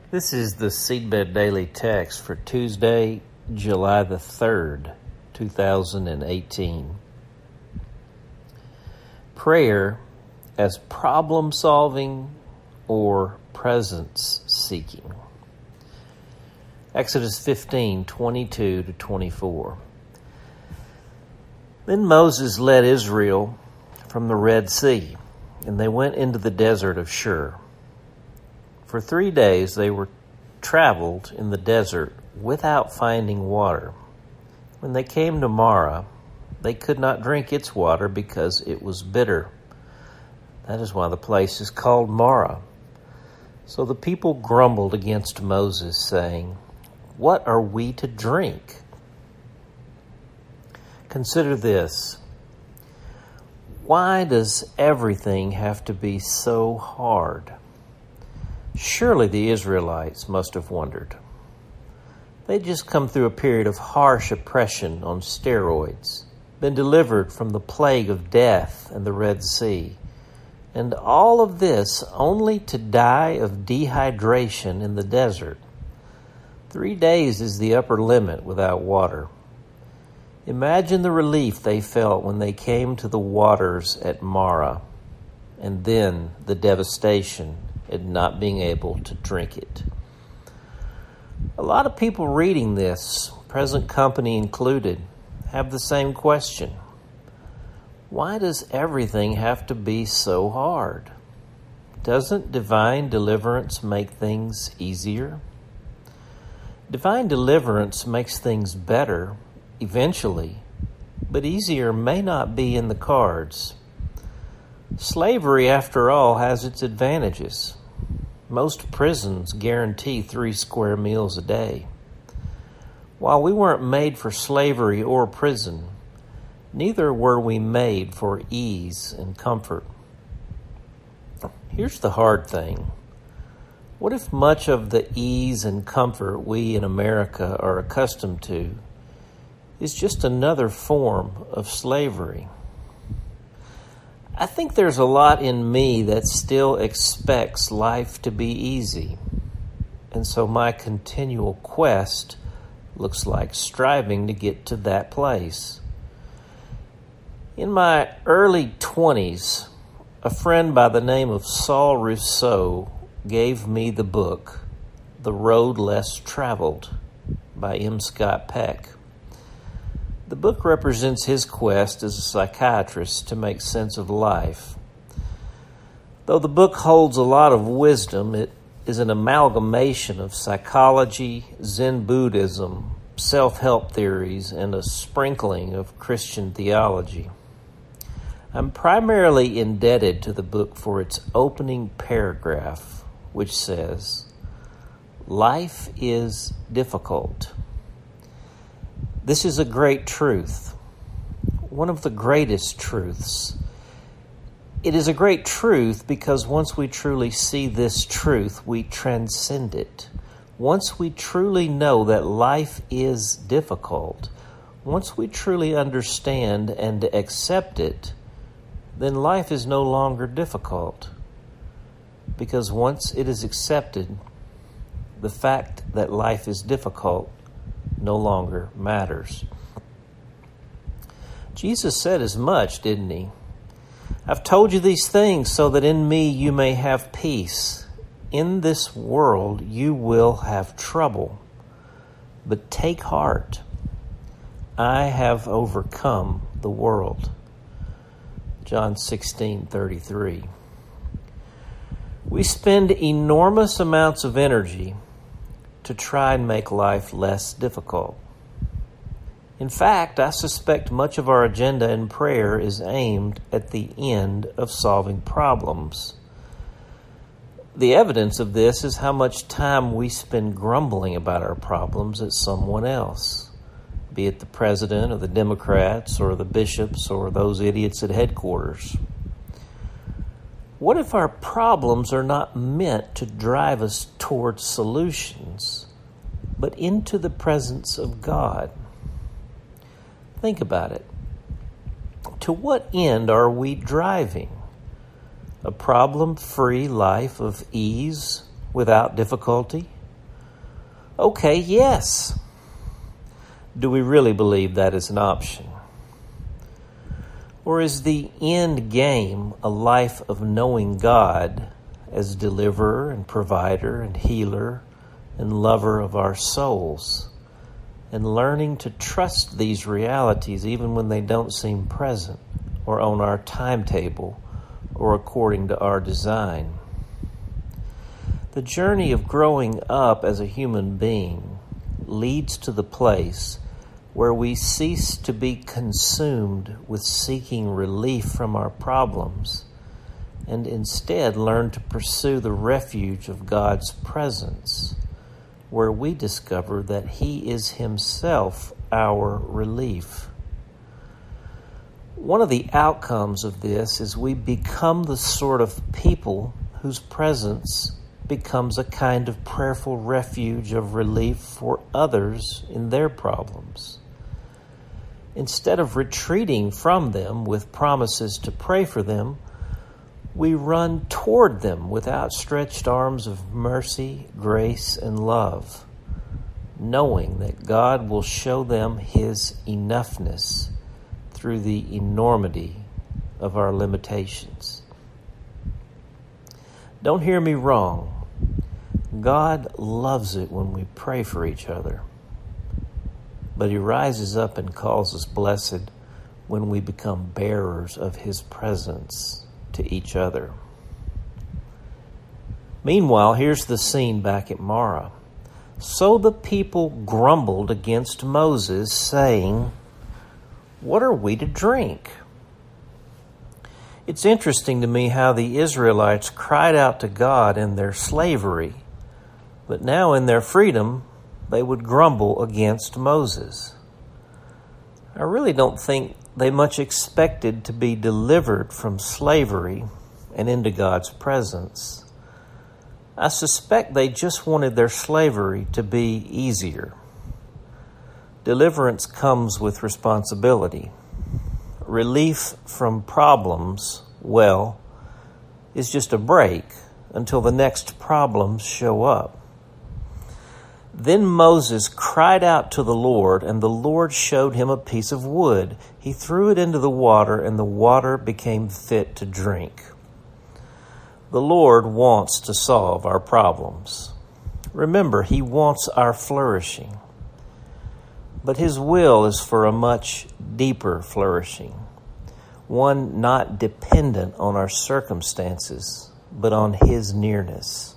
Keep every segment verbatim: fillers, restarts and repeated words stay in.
This is the Seedbed Daily Text for Tuesday, July the third, two thousand eighteen. Prayer as problem solving or presence seeking. Exodus fifteen, twenty-two to twenty-four. Then Moses led Israel from the Red Sea, and they went into the desert of Shur. For three days they were traveled in the desert without finding water. When they came to Marah, they could not drink its water because it was bitter. That is why the place is called Marah. So the people grumbled against Moses, saying, "What are we to drink?" Consider this. Why does everything have to be so hard? Surely the Israelites must have wondered. They'd just come through a period of harsh oppression on steroids, been delivered from the plague of death and the Red Sea, and all of this only to die of dehydration in the desert. Three days is the upper limit without water. Imagine the relief they felt when they came to the waters at Marah, and then the devastation and not being able to drink it. A lot of people reading this, present company included, have the same question. Why does everything have to be so hard? Doesn't divine deliverance make things easier? Divine deliverance makes things better eventually, but easier may not be in the cards. Slavery, after all, has its advantages. Most prisons guarantee three square meals a day. While we weren't made for slavery or prison, neither were we made for ease and comfort. Here's the hard thing. What if much of the ease and comfort we in America are accustomed to is just another form of slavery? I think there's a lot in me that still expects life to be easy. And so my continual quest looks like striving to get to that place. In my early twenties, a friend by the name of Saul Rousseau gave me the book, The Road Less Traveled by M. Scott Peck. The book represents his quest as a psychiatrist to make sense of life. Though the book holds a lot of wisdom, it is an amalgamation of psychology, Zen Buddhism, self-help theories, and a sprinkling of Christian theology. I'm primarily indebted to the book for its opening paragraph, which says, "Life is difficult." This is a great truth, one of the greatest truths. It is a great truth because once we truly see this truth, we transcend it. Once we truly know that life is difficult, once we truly understand and accept it, then life is no longer difficult. Because once it is accepted, the fact that life is difficult no longer matters. Jesus said as much, didn't he? "I've told you these things so that in me you may have peace. In this world you will have trouble, but take heart. I have overcome the world." John sixteen thirty-three. We spend enormous amounts of energy to try and make life less difficult. In fact, I suspect much of our agenda in prayer is aimed at the end of solving problems. The evidence of this is how much time we spend grumbling about our problems at someone else, be it the president or the Democrats or the bishops or those idiots at headquarters. What if our problems are not meant to drive us towards solutions, but into the presence of God? Think about it. To what end are we driving? A problem-free life of ease without difficulty? Okay, yes. Do we really believe that is an option? Or is the end game a life of knowing God as deliverer and provider and healer and lover of our souls, and learning to trust these realities even when they don't seem present or on our timetable or according to our design? The journey of growing up as a human being leads to the place where we cease to be consumed with seeking relief from our problems and instead learn to pursue the refuge of God's presence, where we discover that He is Himself our relief. One of the outcomes of this is we become the sort of people whose presence becomes a kind of prayerful refuge of relief for others in their problems. Instead of retreating from them with promises to pray for them, we run toward them with outstretched arms of mercy, grace, and love, knowing that God will show them His enoughness through the enormity of our limitations. Don't hear me wrong. God loves it when we pray for each other. But He rises up and calls us blessed when we become bearers of His presence to each other. Meanwhile, here's the scene back at Marah. So the people grumbled against Moses, saying, "What are we to drink?" It's interesting to me how the Israelites cried out to God in their slavery, but now in their freedom, they would grumble against Moses. I really don't think they much expected to be delivered from slavery and into God's presence. I suspect they just wanted their slavery to be easier. Deliverance comes with responsibility. Relief from problems, well, is just a break until the next problems show up. Then Moses cried out to the Lord, and the Lord showed him a piece of wood. He threw it into the water, and the water became fit to drink. The Lord wants to solve our problems. Remember, He wants our flourishing. But His will is for a much deeper flourishing, one not dependent on our circumstances, but on His nearness.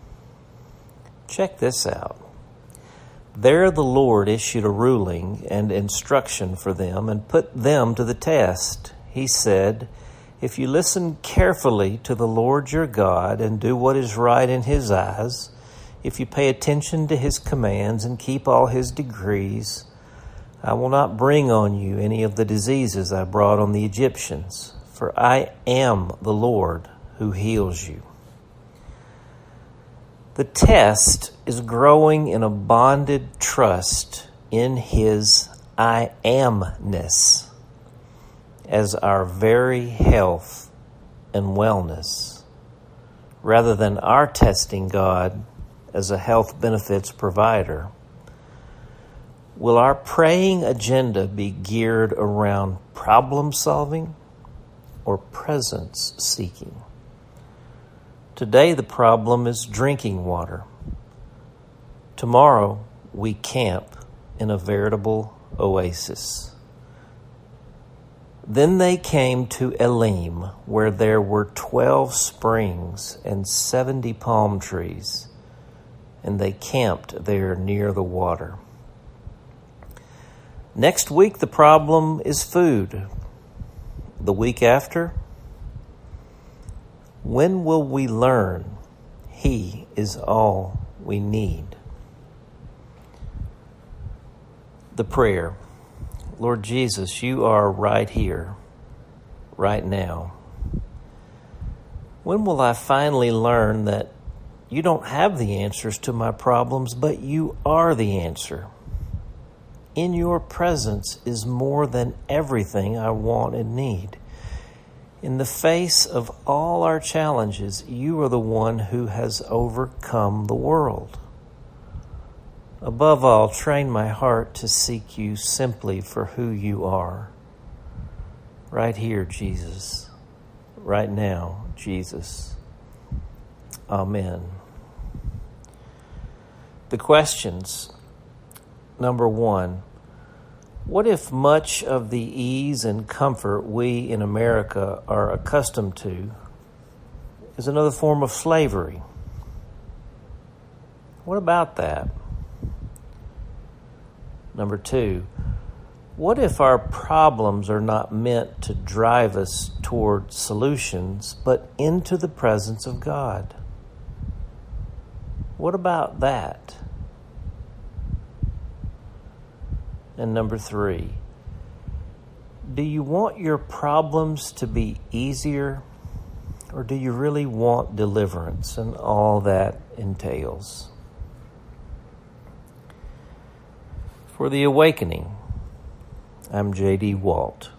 Check this out. There the Lord issued a ruling and instruction for them and put them to the test. He said, "If you listen carefully to the Lord your God and do what is right in His eyes, if you pay attention to His commands and keep all His decrees, I will not bring on you any of the diseases I brought on the Egyptians, for I am the Lord who heals you." The test is growing in a bonded trust in His I amness as our very health and wellness, rather than our testing God as a health benefits provider. Will our praying agenda be geared around problem solving or presence seeking? Today the problem is drinking water. Tomorrow we camp in a veritable oasis. Then they came to Elim, where there were twelve springs and seventy palm trees, and they camped there near the water. Next week the problem is food. The week after, when will we learn He is all we need? The prayer. Lord Jesus, You are right here, right now. When will I finally learn that You don't have the answers to my problems, but You are the answer? In Your presence is more than everything I want and need. In the face of all our challenges, You are the one who has overcome the world. Above all, train my heart to seek you simply for who you are. Right here, Jesus. Right now, Jesus. Amen. The questions. Number one, what if much of the ease and comfort we in America are accustomed to is another form of slavery? What about that? Number two, what if our problems are not meant to drive us toward solutions, but into the presence of God? What about that? And number three, do you want your problems to be easier, or do you really want deliverance and all that entails? For The Awakening, I'm J D Walt.